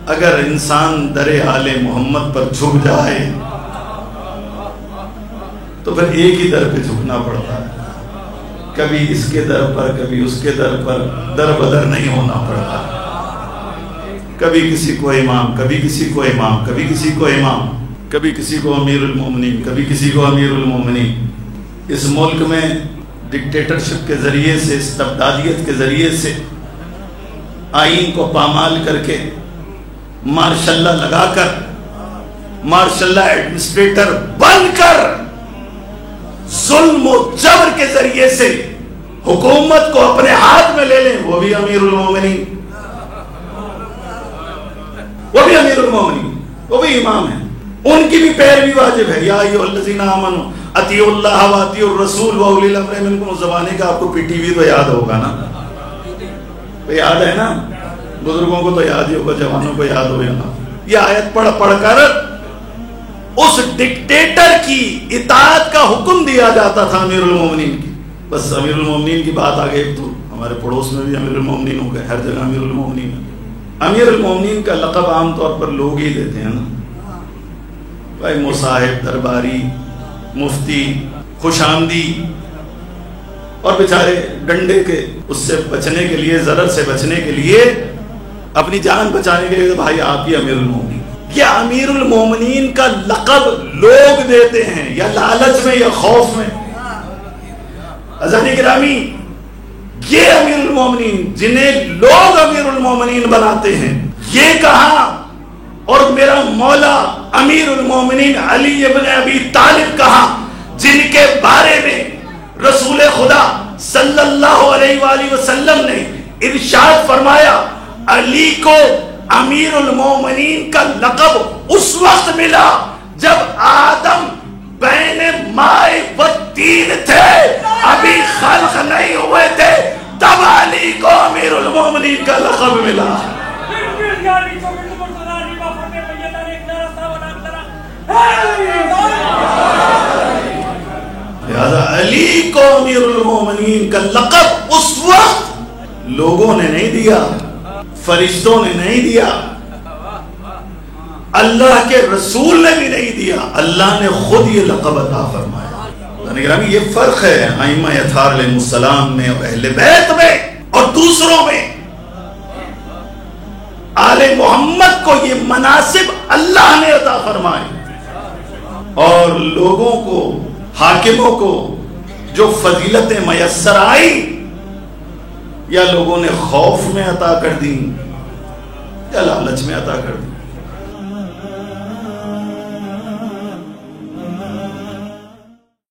اگر انسان در آل محمد پر جھک جائے تو پھر ایک ہی در پہ جھکنا پڑتا ہے، کبھی اس کے در پر کبھی اس کے در پر، در بدر نہیں ہونا پڑتا، کبھی کسی کو امام، کبھی کسی کو امام، کبھی کسی کو امام، کبھی کسی کو امیر المومنین، کبھی کسی کو امیر المومنین۔ اس ملک میں ڈکٹیٹرشپ کے ذریعے سے، استبدادیت کے ذریعے سے، آئین کو پامال کر کے، مارشاء اللہ لگا کر، مارشاء اللہ ایڈمنسٹریٹر بن کر، ظلم و جبر کے ذریعے سے حکومت کو اپنے ہاتھ میں لے لیں، وہ بھی امیر المومنین، وہ بھی امیر المومنین، وہ بھی امام ہیں، ان کی بھی پیروی واجب ہے۔ یا ایھا الذین آمنوا اطیعوا اللہ واطیعوا الرسول واولی الامر منکم۔ زمانے کا آپ کو پی ٹی وی تو یاد ہوگا نا، تو یاد ہے نا، بزرگوں کو تو یاد ہی ہوگا، جوانوں کو یاد ہوگا نا۔ یہ آیت پڑھ پڑھ کر اس ڈکٹیٹر کی اطاعت کا حکم دیا جاتا تھا امیر المومنین کی۔ بس امیر المومنین کی بات آ گئی تو ہمارے پڑوس میں بھی امیر المومنین ہو گئے، ہر جگہ امیر المومنین ہے۔ امیر المومنین کا لقب عام طور پر لوگ ہی دیتے ہیں نا، بھائی مصاحب، درباری، مفتی، خوش آمدی، اور بیچارے ڈنڈے کے اس سے بچنے کے لیے، ضرر سے بچنے کے لیے، اپنی جان بچانے کے لیے، بھائی آپ ہی امیر المومنین۔ یہ امیر المومنین کا لقب لوگ دیتے ہیں، یا لالچ میں یا خوف میں۔ عزیزان گرامی، یہ امیر المومنین جنہیں لوگ امیر المومنین بناتے ہیں، یہ کہا، اور میرا مولا امیر المومنین علی ابن ابی طالب کہا، جن کے بارے میں رسول خدا صلی اللہ علیہ وآلہ وسلم نے ارشاد فرمایا، علی کو امیر المومنین کا لقب اس وقت ملا جب آدم بین مائے و تین تھے، ابھی خلق نہیں ہوئے تھے، تب علی کو امیر المومنین کا لقب ملا۔ لہذا علی کو امیر المومنین کا لقب اس وقت لوگوں نے نہیں دیا، فرشتوں نے نہیں دیا، اللہ کے رسول نے بھی نہیں دیا، اللہ نے خود یہ لقب عطا فرمایا۔ یہ فرق ہے ائمہ اطہار علیہ السلام میں اور اہل بیت میں اور دوسروں میں۔ آل محمد کو یہ مناصب اللہ نے عطا فرمائے، اور لوگوں کو، حاکموں کو جو فضیلتیں میسر آئی، یا لوگوں نے خوف میں عطا کر دی یا لالچ میں عطا کر دی۔